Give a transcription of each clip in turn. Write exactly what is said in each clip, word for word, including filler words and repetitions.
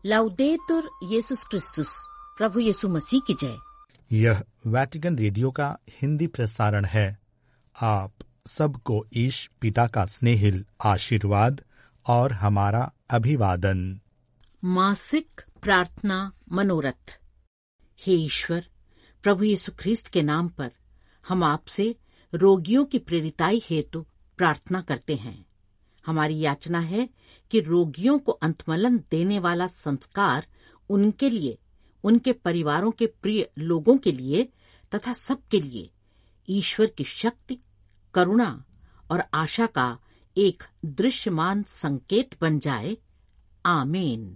लाउदेतुर येसुस क्रिस्तुस, प्रभु यीशु मसीह की जय। यह वैटिकन रेडियो का हिंदी प्रसारण है। आप सबको ईश पिता का स्नेहिल आशीर्वाद और हमारा अभिवादन। मासिक प्रार्थना मनोरथ। हे ईश्वर, प्रभु यीशु ख्रीस्त के नाम पर हम आपसे रोगियों की प्रेरिताई हेतु प्रार्थना करते हैं। हमारी याचना है कि रोगियों को अंतमलन देने वाला संस्कार उनके लिए, उनके परिवारों के प्रिय लोगों के लिए तथा सबके लिए ईश्वर की शक्ति, करुणा और आशा का एक दृश्यमान संकेत बन जाए। आमीन।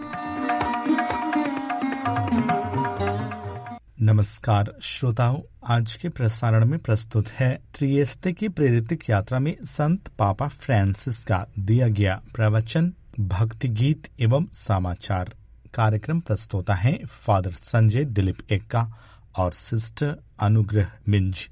नमस्कार श्रोताओं, आज के प्रसारण में प्रस्तुत है त्रिएस्ते की प्रेरितिक यात्रा में संत पापा फ्रांसिस का दिया गया प्रवचन, भक्ति गीत एवं समाचार। कार्यक्रम प्रस्तुता है फादर संजय दिलीप एक्का और सिस्टर अनुग्रह मिंज।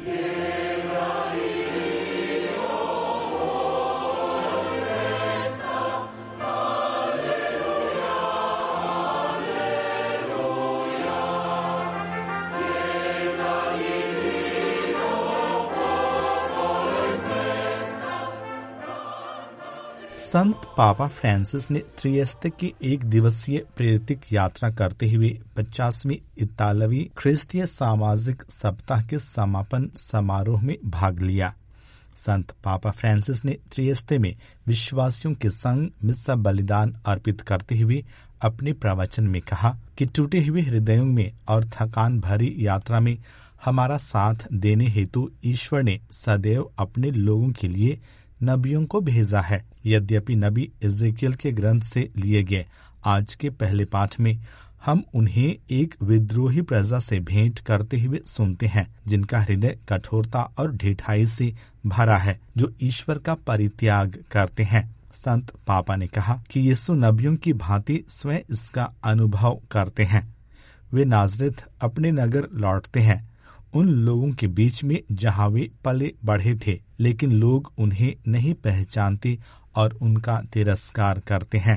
संत पापा फ्रांसिस ने त्रिएस्ते की एक दिवसीय प्रेरितिक यात्रा करते हुए पचासवीं इतालवी ख्रिस्तीय सामाजिक सप्ताह के समापन समारोह में भाग लिया। संत पापा फ्रांसिस ने त्रिएस्ते में विश्वासियों के संग मिस्सा बलिदान अर्पित करते हुए अपने प्रवचन में कहा कि टूटे हुए हृदयों में और थकान भरी यात्रा में हमारा साथ देने हेतु ईश्वर ने सदैव अपने लोगों के लिए नबियों को भेजा है। यद्यपि नबी इज़ेकियल के ग्रंथ से लिए गए आज के पहले पाठ में हम उन्हें एक विद्रोही प्रजा से भेंट करते हुए सुनते हैं, जिनका हृदय कठोरता और ढिठाई से भरा है, जो ईश्वर का परित्याग करते हैं। संत पापा ने कहा कि यीशु नबियों की भांति स्वयं इसका अनुभव करते हैं। वे नाज़रेत अपने नगर लौटते हैं, उन लोगों के बीच में जहाँ वे पले बढ़े थे, लेकिन लोग उन्हें नहीं पहचानते और उनका तिरस्कार करते हैं।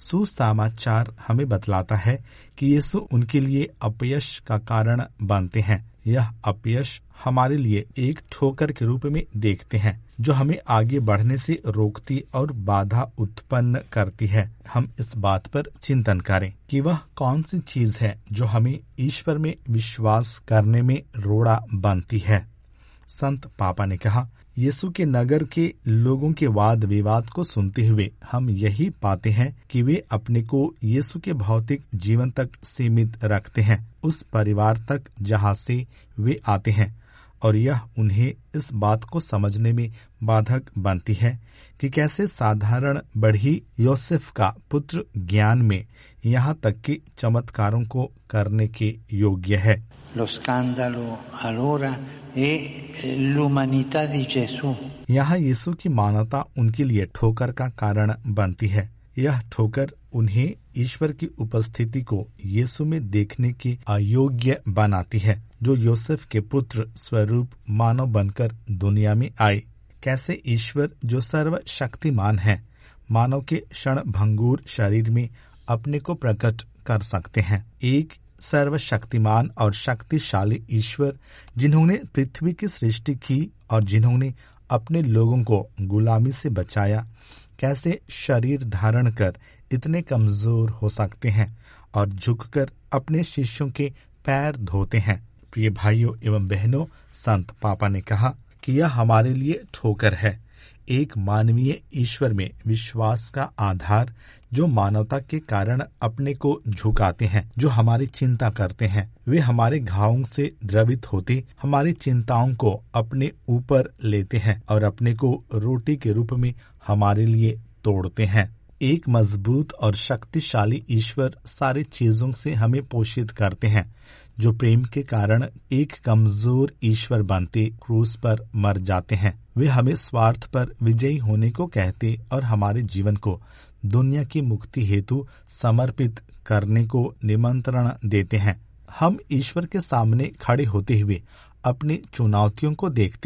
सुसमाचार हमें बतलाता है कि यीशु उनके लिए अपयश का कारण बनते हैं। यह अपयश हमारे लिए एक ठोकर के रूप में देखते हैं, जो हमें आगे बढ़ने से रोकती और बाधा उत्पन्न करती है। हम इस बात पर चिंतन करें कि वह कौन सी चीज है जो हमें ईश्वर में विश्वास करने में रोड़ा बनती है। संत पापा ने कहा, यीशु के नगर के लोगों के वाद विवाद को सुनते हुए हम यही पाते हैं कि वे अपने को यीशु के भौतिक जीवन तक सीमित रखते हैं, उस परिवार तक जहां से वे आते हैं, और यह उन्हें इस बात को समझने में बाधक बनती है कि कैसे साधारण बढ़ी योसेफ का पुत्र ज्ञान में यहाँ तक कि चमत्कारों को करने के योग्य है। Lo scandalo allora è l'umanità di Gesù. यहाँ यीशु की मानवता उनके लिए ठोकर का कारण बनती है। यह ठोकर उन्हें ईश्वर की उपस्थिति को यीशु में देखने के अयोग्य बनाती है, जो योसेफ के पुत्र स्वरूप मानव बनकर दुनिया में आए। कैसे ईश्वर जो सर्वशक्तिमान है, मानव के क्षण भंगुर शरीर में अपने को प्रकट कर सकते हैं। एक सर्वशक्तिमान और शक्तिशाली ईश्वर, जिन्होंने पृथ्वी की सृष्टि की और जिन्होंने अपने लोगों को गुलामी से बचाया, कैसे शरीर धारण कर इतने कमजोर हो सकते हैं और झुककर अपने शिष्यों के पैर धोते हैं। प्रिय भाइयों एवं बहनों, संत पापा ने कहा कि यह हमारे लिए ठोकर है, एक मानवीय ईश्वर में विश्वास का आधार, जो मानवता के कारण अपने को झुकाते हैं, जो हमारी चिंता करते हैं। वे हमारे घावों से द्रवित होते हमारी चिंताओं को अपने ऊपर लेते हैं और अपने को रोटी के रूप में हमारे लिए तोड़ते हैं। एक मजबूत और शक्तिशाली ईश्वर सारी चीजों से हमें पोषित करते हैं, जो प्रेम के कारण एक कमजोर ईश्वर बनते क्रूस पर मर जाते हैं। वे हमें स्वार्थ पर विजयी होने को कहते और हमारे जीवन को दुनिया की मुक्ति हेतु समर्पित करने को निमंत्रण देते हैं। हम ईश्वर के सामने खड़े होते हुए अपनी चुनौतियों को देखते हैं,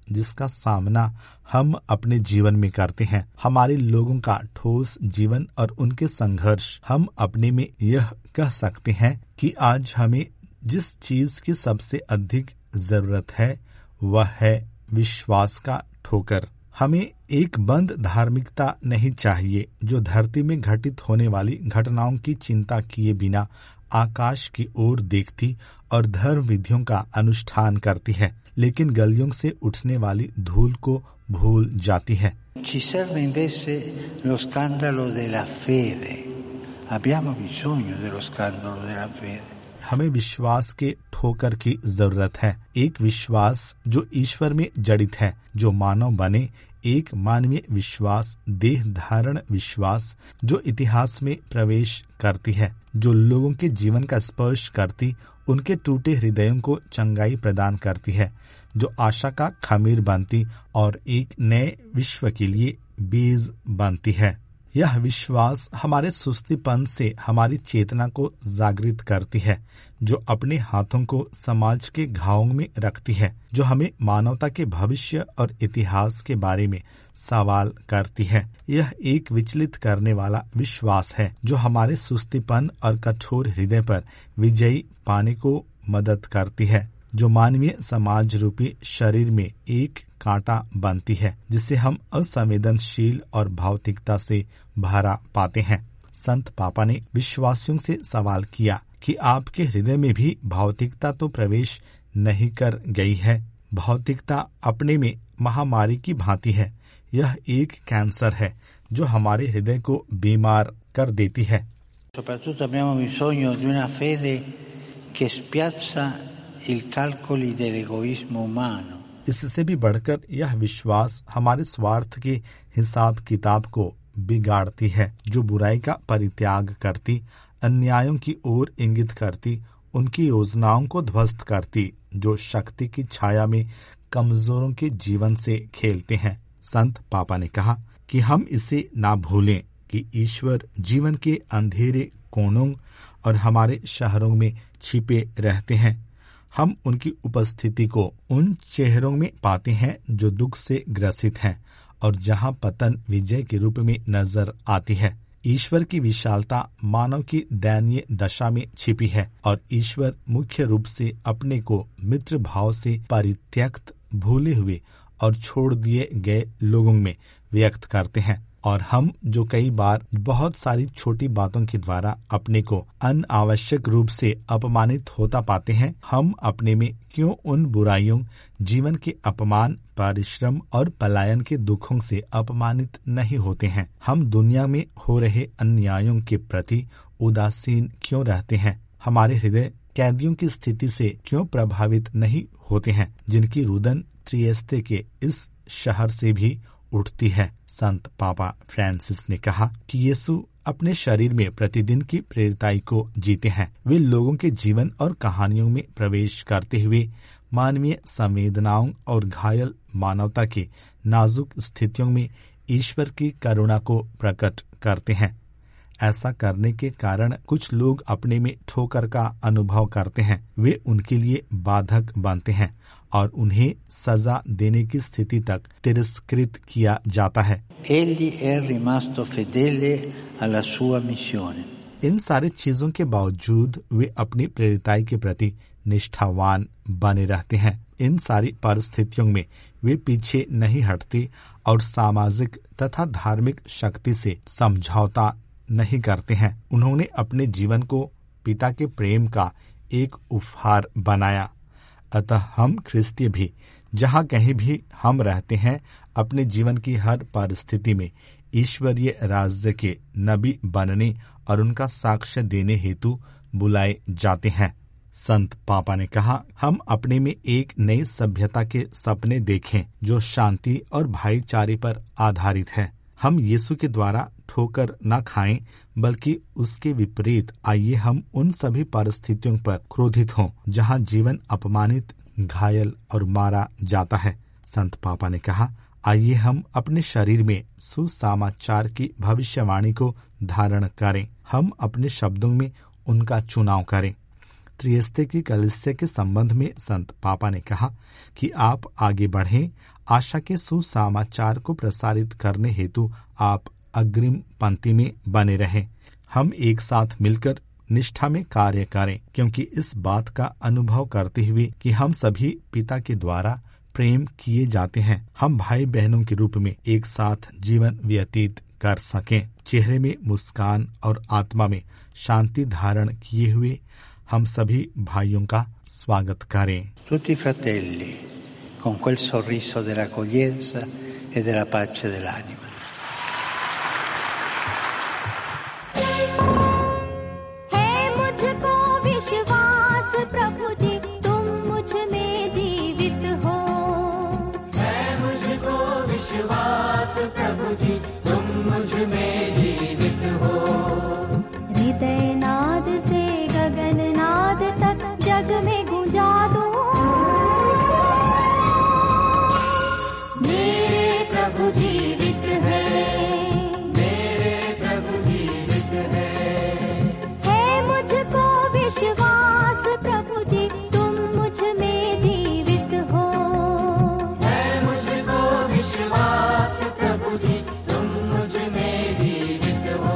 जिसका सामना हम अपने जीवन में करते हैं। हमारे लोगों का ठोस जीवन और उनके संघर्ष, हम अपने में यह कह सकते हैं कि आज हमें जिस चीज की सबसे अधिक जरूरत है वह है विश्वास का ठोकर। हमें एक बंद धार्मिकता नहीं चाहिए जो धरती में घटित होने वाली घटनाओं की चिंता किए बिना आकाश की ओर देखती और धर्म विधियों का अनुष्ठान करती है, लेकिन गलियों से उठने वाली धूल को भूल जाती है। Ci serve invece lo scandalo della fede. Abbiamo bisogno dello scandalo della fede. हमें विश्वास के ठोकर की जरूरत है, एक विश्वास जो ईश्वर में जड़ित है, जो मानव बने, एक मानवीय विश्वास, देह धारण विश्वास जो इतिहास में प्रवेश करती है, जो लोगों के जीवन का स्पर्श करती, उनके टूटे हृदयों को चंगाई प्रदान करती है, जो आशा का खमीर बनती और एक नए विश्व के लिए बीज बनती है। यह विश्वास हमारे सुस्तीपन से हमारी चेतना को जागृत करती है, जो अपने हाथों को समाज के घावों में रखती है, जो हमें मानवता के भविष्य और इतिहास के बारे में सवाल करती है। यह एक विचलित करने वाला विश्वास है जो हमारे सुस्तीपन और कठोर हृदय पर विजयी पाने को मदद करती है, जो मानवीय समाज रूपी शरीर में एक कांटा बनती है, जिसे हम असंवेदनशील और भौतिकता से भरा पाते हैं। संत पापा ने विश्वासियों से सवाल किया कि आपके हृदय में भी भौतिकता तो प्रवेश नहीं कर गई है। भौतिकता अपने में महामारी की भांति है। यह एक कैंसर है जो हमारे हृदय को बीमार कर देती है। Soprattutto abbiamo bisogno di una fede che spiazza il calcoli dell'egoismo umano. इससे भी बढ़कर यह विश्वास हमारे स्वार्थ के हिसाब किताब को बिगाड़ती है, जो बुराई का परित्याग करती, अन्यायों की ओर इंगित करती, उनकी योजनाओं को ध्वस्त करती, जो शक्ति की छाया में कमजोरों के जीवन से खेलते हैं। संत पापा ने कहा कि हम इसे ना भूलें कि ईश्वर जीवन के अंधेरे कोनों और हमारे शहरों में छिपे रहते हैं। हम उनकी उपस्थिति को उन चेहरों में पाते हैं जो दुख से ग्रसित हैं और जहां पतन विजय के रूप में नजर आती है। ईश्वर की विशालता मानव की दयनीय दशा में छिपी है और ईश्वर मुख्य रूप से अपने को मित्र भाव से परित्यक्त, भूले हुए और छोड़ दिए गए लोगों में व्यक्त करते हैं। और हम जो कई बार बहुत सारी छोटी बातों के द्वारा अपने को अनावश्यक रूप से अपमानित होता पाते हैं, हम अपने में क्यों उन बुराइयों, जीवन के अपमान, परिश्रम और पलायन के दुखों से अपमानित नहीं होते हैं? हम दुनिया में हो रहे अन्यायों के प्रति उदासीन क्यों रहते हैं? हमारे हृदय कैदियों की स्थिति से क्यों प्रभावित नहीं होते हैं, जिनकी रुदन त्रिएस्ते के इस शहर से भी उठती है? संत पापा फ्रांसिस ने कहा कि यीशु अपने शरीर में प्रतिदिन की प्रेरिताई को जीते हैं। वे लोगों के जीवन और कहानियों में प्रवेश करते हुए मानवीय संवेदनाओं और घायल मानवता के नाजुक स्थितियों में ईश्वर की करुणा को प्रकट करते हैं। ऐसा करने के कारण कुछ लोग अपने में ठोकर का अनुभव करते हैं। वे उनके लिए बाधक बनते हैं और उन्हें सजा देने की स्थिति तक तिरस्कृत किया जाता है। Egli è rimasto fedele alla sua missione. इन सारी चीजों के बावजूद वे अपनी प्रेरिताई के प्रति निष्ठावान बने रहते हैं। इन सारी परिस्थितियों में वे पीछे नहीं हटते और सामाजिक तथा धार्मिक शक्ति से समझौता नहीं करते हैं। उन्होंने अपने जीवन को पिता के प्रेम का एक उपहार बनाया। अतः हम ख्रिस्तीय भी जहाँ कहीं भी हम रहते हैं, अपने जीवन की हर परिस्थिति में ईश्वरीय राज्य के नबी बनने और उनका साक्ष्य देने हेतु बुलाए जाते हैं। संत पापा ने कहा, हम अपने में एक नई सभ्यता के सपने देखें जो शांति और भाईचारे पर आधारित है। हम यीशु के द्वारा ठोकर न खाएं, बल्कि उसके विपरीत आइए हम उन सभी परिस्थितियों पर क्रोधित हों जहां जीवन अपमानित, घायल और मारा जाता है। संत पापा ने कहा, आइए हम अपने शरीर में सुसमाचार की भविष्यवाणी को धारण करें। हम अपने शब्दों में उनका चुनाव करें। त्रिएस्ते की कलीसिया के संबंध में संत पापा ने कहा कि आप आगे बढ़ें, आशा के सुसमाचार को प्रसारित करने हेतु आप अग्रिम पंक्ति में बने रहें। हम एक साथ मिलकर निष्ठा में कार्य करें, क्योंकि इस बात का अनुभव करते हुए कि हम सभी पिता के द्वारा प्रेम किए जाते हैं, हम भाई बहनों के रूप में एक साथ जीवन व्यतीत कर सकें। चेहरे में मुस्कान और आत्मा में शांति धारण किए हुए हम सभी भाइयों का स्वागत करें। Tutti fratelli con quel sorriso dell'accoglienza e della pace dell'anima. प्रभु जी तुम मुझ में जीवित हो। हृदय नाद से गगन नाद तक जग में गूंजा दूं, मेरे प्रभु जीवित है, मेरे प्रभु जीवित है। है मुझको विश्वास प्रभु जी तुम मुझ में जीवित हो। है मुझको विश्वास प्रभु जी तुम मुझ में जीवित हो।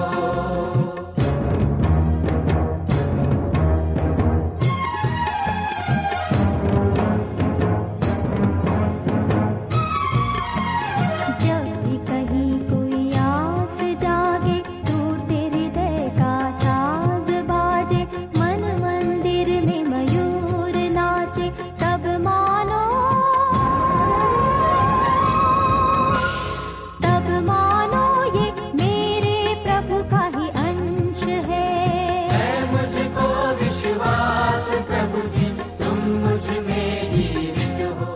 जब भी कहीं कोई आस जागे, टूटे हृदय का साज बाजे, मन मंदिर में मयूर नाचे, तब मानो तब मानो ये मेरे प्रभु का ही अंश है। है मुझको विश्वास प्रभु जी तुम मुझ में जीवित हो।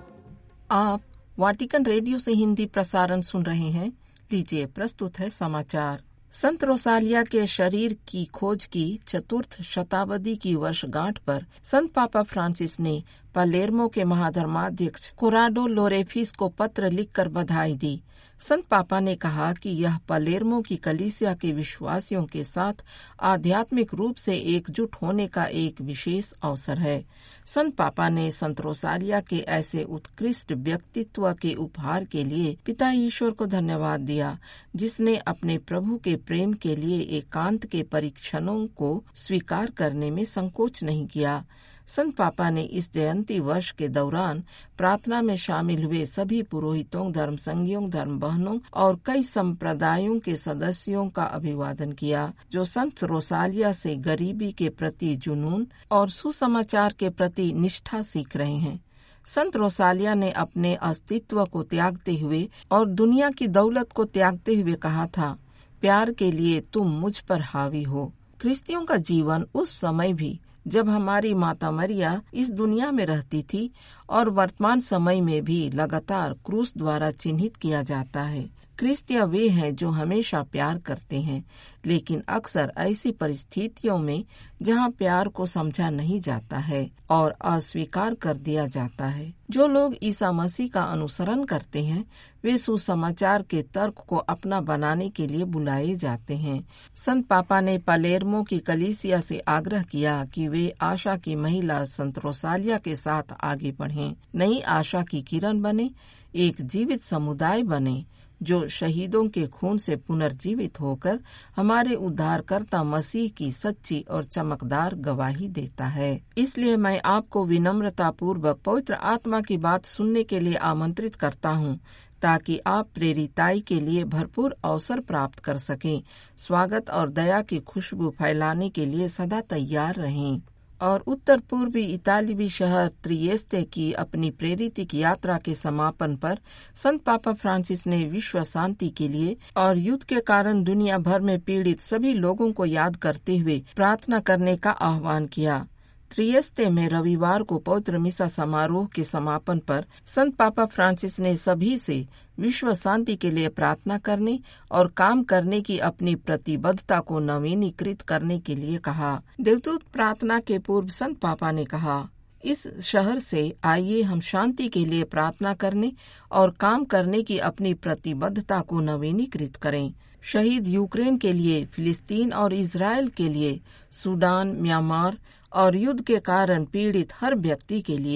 आप वाटिकन रेडियो से हिंदी प्रसारण सुन रहे हैं। लीजिए प्रस्तुत है समाचार। संत रोसालिया के शरीर की खोज की चतुर्थ शताब्दी की वर्षगांठ पर संत पापा फ्रांसिस ने पालेर्मो के महाधर्माध्यक्ष कोराडो लोरेफिस को पत्र लिखकर बधाई दी। संत पापा ने कहा कि यह पालेर्मो की कलीसिया के विश्वासियों के साथ आध्यात्मिक रूप से एकजुट होने का एक विशेष अवसर है। संत पापा ने संत रोसालिया के ऐसे उत्कृष्ट व्यक्तित्व के उपहार के लिए पिता ईश्वर को धन्यवाद दिया, जिसने अपने प्रभु के प्रेम के लिए एकांत के परीक्षणों को स्वीकार करने में संकोच नहीं किया। संत पापा ने इस जयंती वर्ष के दौरान प्रार्थना में शामिल हुए सभी पुरोहितों, धर्म संघियों, धर्म बहनों और कई संप्रदायों के सदस्यों का अभिवादन किया, जो संत रोसालिया से गरीबी के प्रति जुनून और सुसमाचार के प्रति निष्ठा सीख रहे हैं। संत रोसालिया ने अपने अस्तित्व को त्यागते हुए और दुनिया की दौलत को त्यागते हुए कहा था, प्यार के लिए तुम मुझ पर हावी हो। क्रिस्तियों का जीवन उस समय भी जब हमारी माता मरिया इस दुनिया में रहती थी और वर्तमान समय में भी लगातार क्रूस द्वारा चिन्हित किया जाता है। क्रिस्तिया वे हैं जो हमेशा प्यार करते हैं, लेकिन अक्सर ऐसी परिस्थितियों में जहां प्यार को समझा नहीं जाता है और अस्वीकार कर दिया जाता है। जो लोग ईसा मसीह का अनुसरण करते हैं, वे सुसमाचार के तर्क को अपना बनाने के लिए बुलाए जाते हैं। संत पापा ने पालेर्मो की कलीसिया से आग्रह किया कि वे आशा की महिला संत रोसालिया के साथ आगे बढ़ें, नई आशा की किरण बने, एक जीवित समुदाय बने जो शहीदों के खून से पुनर्जीवित होकर हमारे उद्धारकर्ता मसीह की सच्ची और चमकदार गवाही देता है। इसलिए मैं आपको विनम्रता पूर्वक पवित्र आत्मा की बात सुनने के लिए आमंत्रित करता हूँ, ताकि आप प्रेरिताई के लिए भरपूर अवसर प्राप्त कर सकें, स्वागत और दया की खुशबू फैलाने के लिए सदा तैयार रहें। और उत्तर पूर्वी इतालवी शहर त्रिएस्ते की अपनी प्रेरितिक यात्रा के समापन पर संत पापा फ्रांसिस ने विश्व शांति के लिए और युद्ध के कारण दुनिया भर में पीड़ित सभी लोगों को याद करते हुए प्रार्थना करने का आह्वान किया। त्रिएस्ते में रविवार को पवित्र मिसा समारोह के समापन पर संत पापा फ्रांसिस ने सभी से विश्व शांति के लिए प्रार्थना करने और काम करने की अपनी प्रतिबद्धता को नवीनीकृत करने के लिए कहा। देवदूत प्रार्थना के पूर्व संत पापा ने कहा, इस शहर से आइए हम शांति के लिए प्रार्थना करने और काम करने की अपनी प्रतिबद्धता को नवीनीकृत करें। शहीद यूक्रेन के लिए, फिलिस्तीन और इजराइल के लिए, सूडान, म्यांमार और युद्ध के कारण पीड़ित हर व्यक्ति के लिए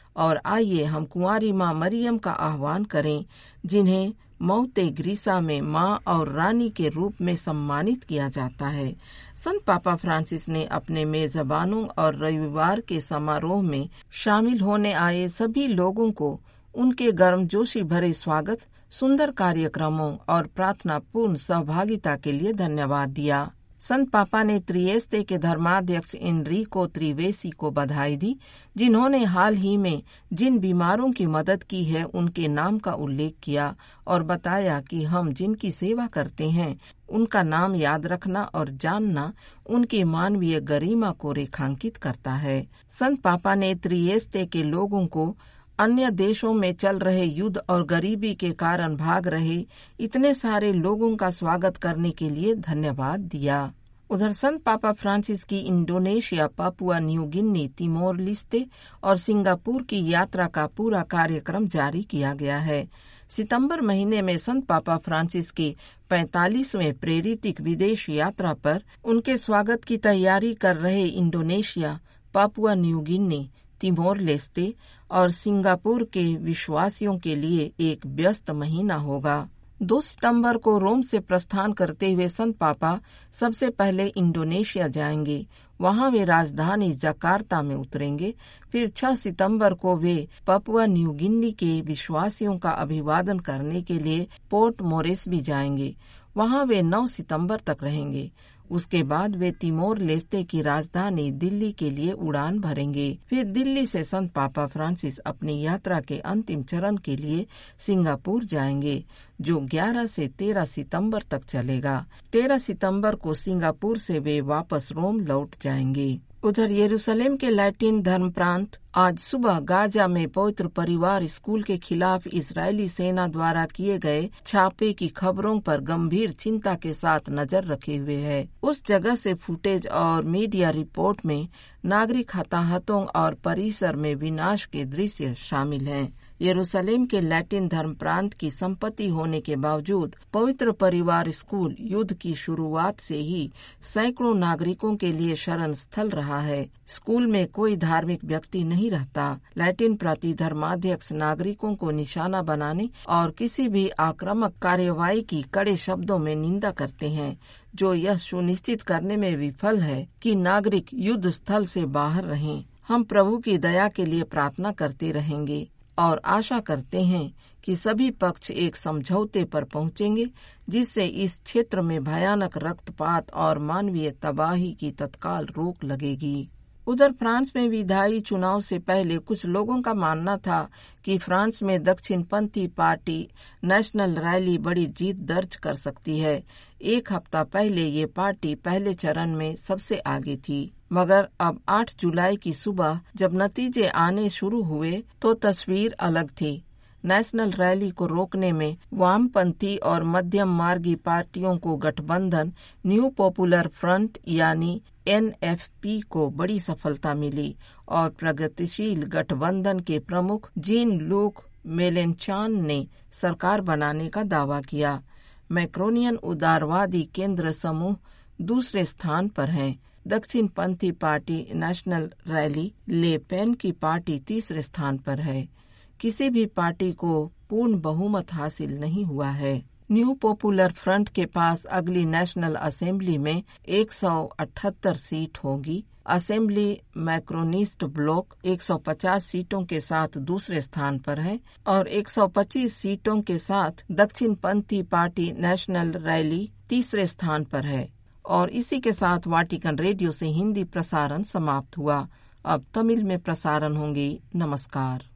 और आइए हम कुंवारी माँ मरियम का आह्वान करें, जिन्हें मौते ग्रीसा में माँ और रानी के रूप में सम्मानित किया जाता है। संत पापा फ्रांसिस ने अपने मेजबानों और रविवार के समारोह में शामिल होने आए सभी लोगों को उनके गर्मजोशी भरे स्वागत, सुंदर कार्यक्रमों और प्रार्थना पूर्ण सहभागिता के लिए धन्यवाद दिया। संत पापा ने त्रिएस्ते के धर्माध्यक्ष एनरिको त्रिवेसी को बधाई दी, जिन्होंने हाल ही में जिन बीमारों की मदद की है उनके नाम का उल्लेख किया और बताया कि हम जिनकी सेवा करते हैं उनका नाम याद रखना और जानना उनकी मानवीय गरिमा को रेखांकित करता है। संत पापा ने त्रिएस्ते के लोगों को अन्य देशों में चल रहे युद्ध और गरीबी के कारण भाग रहे इतने सारे लोगों का स्वागत करने के लिए धन्यवाद दिया। उधर संत पापा फ्रांसिस की Indonesia, Papua New Guinea, Timor Leste और सिंगापुर की यात्रा का पूरा कार्यक्रम जारी किया गया है। सितंबर महीने में संत पापा फ्रांसिस की पैंतालीसवें प्रेरितिक विदेश यात्रा पर उनके स्वागत की तैयारी कर रहे Indonesia, Papua New Guinea, Timor Leste और सिंगापुर के विश्वासियों के लिए एक व्यस्त महीना होगा। दो सितंबर को रोम से प्रस्थान करते हुए संत पापा सबसे पहले इंडोनेशिया जाएंगे। वहां वे राजधानी जकार्ता में उतरेंगे। फिर छह सितंबर को वे पापुआ न्यू गिनी के विश्वासियों का अभिवादन करने के लिए पोर्ट मोरेस्बी जाएंगे। वहां वे नौ सितंबर तक रहेंगे। उसके बाद वे तिमोर लेस्ते की राजधानी दिल्ली के लिए उड़ान भरेंगे। फिर दिल्ली से संत पापा फ्रांसिस अपनी यात्रा के अंतिम चरण के लिए सिंगापुर जाएंगे, जो ग्यारह से तेरह सितंबर तक चलेगा। तेरह सितंबर को सिंगापुर से वे वापस रोम लौट जाएंगे। उधर यरूशलेम के लैटिन धर्म प्रांत आज सुबह गाजा में पवित्र परिवार स्कूल के खिलाफ इजरायली सेना द्वारा किए गए छापे की खबरों पर गंभीर चिंता के साथ नजर रखे हुए है। उस जगह से फुटेज और मीडिया रिपोर्ट में नागरिक हताहतों और परिसर में विनाश के दृश्य शामिल हैं। यरूशलेम के लैटिन धर्म प्रांत की संपत्ति होने के बावजूद पवित्र परिवार स्कूल युद्ध की शुरुआत से ही सैकड़ों नागरिकों के लिए शरण स्थल रहा है। स्कूल में कोई धार्मिक व्यक्ति नहीं रहता। लैटिन प्रति धर्माध्यक्ष नागरिकों को निशाना बनाने और किसी भी आक्रामक कार्यवाही की कड़े शब्दों में निंदा करते हैं, जो यह सुनिश्चित करने में विफल है कि नागरिक युद्ध स्थल से बाहर रहें। हम प्रभु की दया के लिए प्रार्थना करते रहेंगे और आशा करते हैं कि सभी पक्ष एक समझौते पर पहुंचेंगे, जिससे इस क्षेत्र में भयानक रक्तपात और मानवीय तबाही की तत्काल रोक लगेगी। उधर फ्रांस में विधायी चुनाव से पहले कुछ लोगों का मानना था कि फ्रांस में दक्षिणपंथी पार्टी नेशनल रैली बड़ी जीत दर्ज कर सकती है। एक हफ्ता पहले ये पार्टी पहले चरण में सबसे आगे थी, मगर अब आठ जुलाई की सुबह जब नतीजे आने शुरू हुए तो तस्वीर अलग थी। नेशनल रैली को रोकने में वामपंथी और मध्यम मार्गी पार्टियों को गठबंधन न्यू पॉपुलर फ्रंट यानी एन एफ पी को बड़ी सफलता मिली और प्रगतिशील गठबंधन के प्रमुख जीन लूक मेलेनचान ने सरकार बनाने का दावा किया। मैक्रोनियन उदारवादी केंद्र समूह दूसरे स्थान पर हैं। दक्षिणपंथी party National Rally Le Pen की पार्टी तीसरे स्थान पर है। किसी भी पार्टी को पूर्ण बहुमत हासिल नहीं हुआ है। न्यू पॉपुलर फ्रंट के पास अगली नेशनल असेंबली में एक सौ अठहत्तर सीट होगी। असेंबली मैक्रोनिस्ट ब्लॉक एक सौ पचास सीटों के साथ दूसरे स्थान पर है और एक सौ पच्चीस सीटों के साथ दक्षिणपंथी पार्टी नेशनल रैली तीसरे स्थान पर है। और इसी के साथ वाटिकन रेडियो से हिंदी प्रसारण समाप्त हुआ। अब तमिल में प्रसारण होंगे। नमस्कार।